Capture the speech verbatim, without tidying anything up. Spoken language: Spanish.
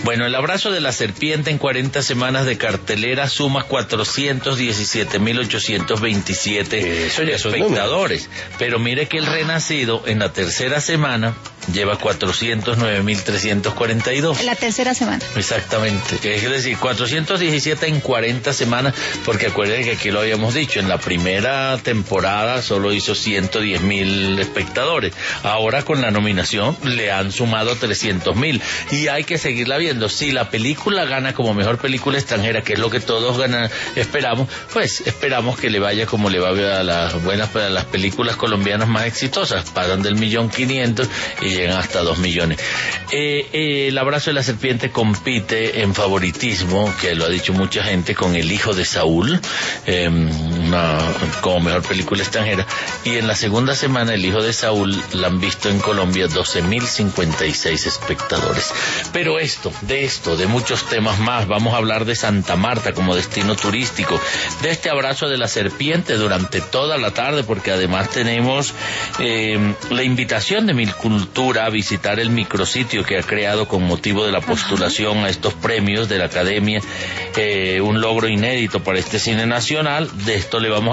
Bueno, El abrazo de la serpiente en cuarenta semanas de cartelera suma cuatrocientos diecisiete mil ochocientos veintisiete espectadores. Pero mire que El Renacido en la tercera semana lleva cuatrocientos nueve mil trescientos cuarenta y dos. En la tercera semana. Exactamente. Es decir, cuatrocientos diecisiete en cuarenta semanas, porque acuérdense que aquí lo habíamos dicho, en la primera temporada solo hizo ciento diez mil espectadores. Ahora con la nominación le han sumado trescientos mil. Y hay que seguirla viendo. Si la película gana como mejor película extranjera, que es lo que todos ganan, esperamos, pues esperamos que le vaya como le va a las buenas, a las películas colombianas más exitosas. Pasan del millón quinientos y llegan hasta dos millones. Eh, eh, el abrazo de la serpiente compite en favoritismo, que lo ha dicho mucha gente, con El hijo de Saúl, eh, una, como mejor película extranjera. Y en la segunda semana, El hijo de Saúl la han visto en Colombia doce mil cincuenta y seis espectadores. Pero esto, de esto, de muchos temas más, vamos a hablar de Santa Marta como destino turístico, de este abrazo de la serpiente durante toda la tarde, porque además tenemos eh, la invitación de Mil Cultura a visitar el micrositio que ha creado con motivo de la postulación a estos premios de la Academia, eh, un logro inédito para este cine nacional. De esto le vamos